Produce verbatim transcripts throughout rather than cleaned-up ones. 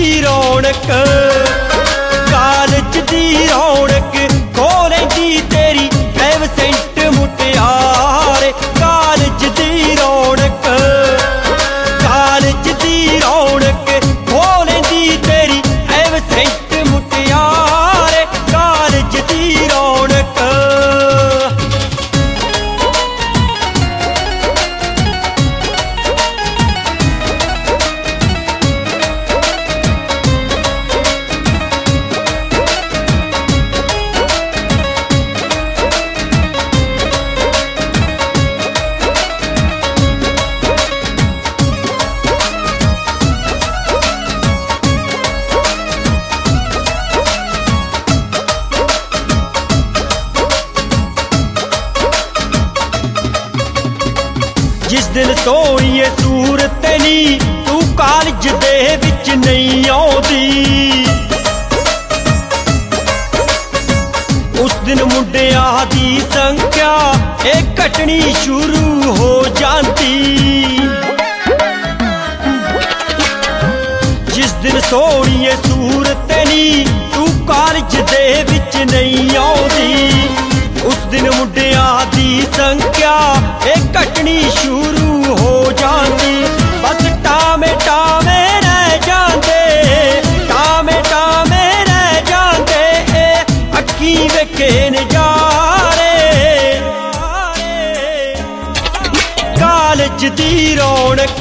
रौनक कालज दी रौनक खो लैंदी तेरी एबसेंट मुटियारे। कालज दी रौनक कालज दी रौनक खो लैंदी तेरी एबसेंट मुटियारे। कालज दी रौनक जिस दिन सोहणीए सूरत नी तू कालज दे विच नहीं आउंदी, उस दिन मुंडियां दी संख्या ए घटनी शुरू हो जाती। जिस दिन सोहणीए सूरत नी तू कालज दे विच नहीं आउंदी, उस दिन मुंडियां दी संख्या ए घटनी शुरू हो जाती। बस टामे टामे रह जाते टामे टामे रह जाते अखी वेखे नजारे। कालज दी रौनक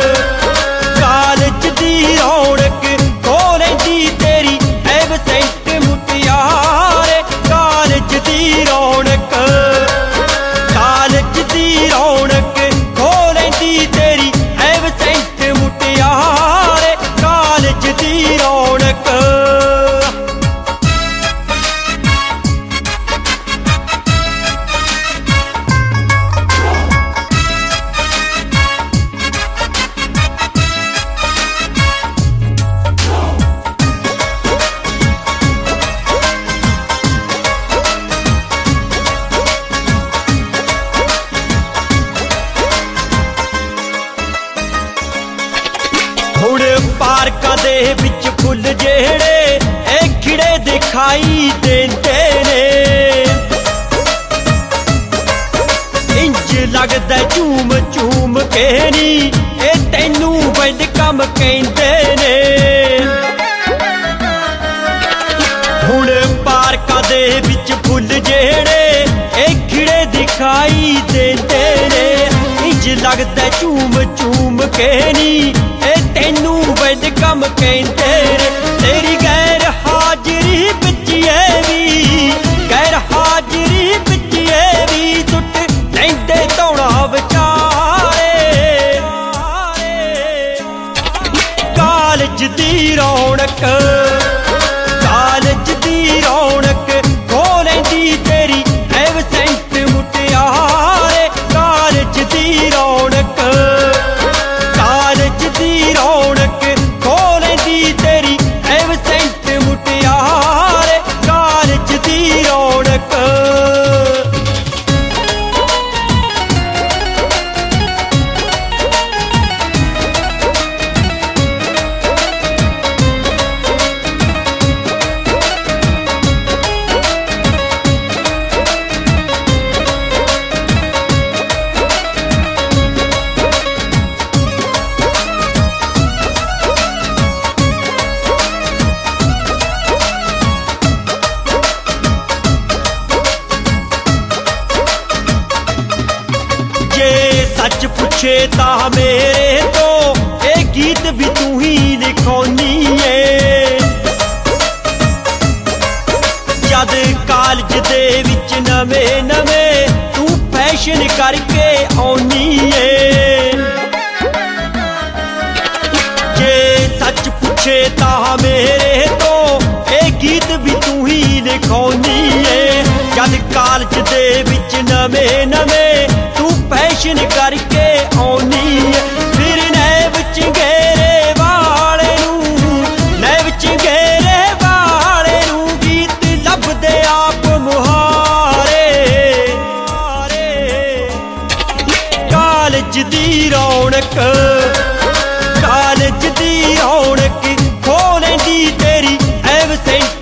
कालज दी रौनक खो लैंदी तेरी एबसेंट मुटियारे। कालज दी रौनक कालज दी रौनक खो लैंदी तेरी एबसेंट मुटियारे। कालज दी रौनक हुण पार्कां दे विच फुल जेड़े ए खिड़े दिखाई देंदे ने, इंज लगदा झूम झूम के नी ए तैनू वेलकम कहंदे ने। हुण पार्कां दे विच फुल जेड़े ए खिड़े दिखाई देंदे ने, इंज लगदा झूम झूम के नी तैनू वेलकम कहंदे ने। तेरी गैर हाजरी बिच ए भी गैर हाजरी बिच ए भी सुट लैंदे धौणा विचारे। कालज दी रौनक कालज दी रौनक खो लैंदी तेरी एबसेंट मुटियारे। कालज दी रौनक कालज दी रौनक खो लैंदी तेरी एबसेंट मुटियारे। कालज दी रौनक सच पूछे तां मेरे तो ए गीत भी तू ही लिखौनी है। जद कालज दे विच नवे नवे तू फैशन करके आउनी है। जे सच पूछे तां मेरे तो ए गीत भी तू ही लिखौनी है। जद कालज दे विच नवे नवे तू फैशन करके आउनी है। फिर नैब चंगेरे वाले नू नैब चंगेरे वाले नू गीत लभदे आप मुहारे। कालज दी रौनक कालज दी रौनक खो ਸੈਂਟ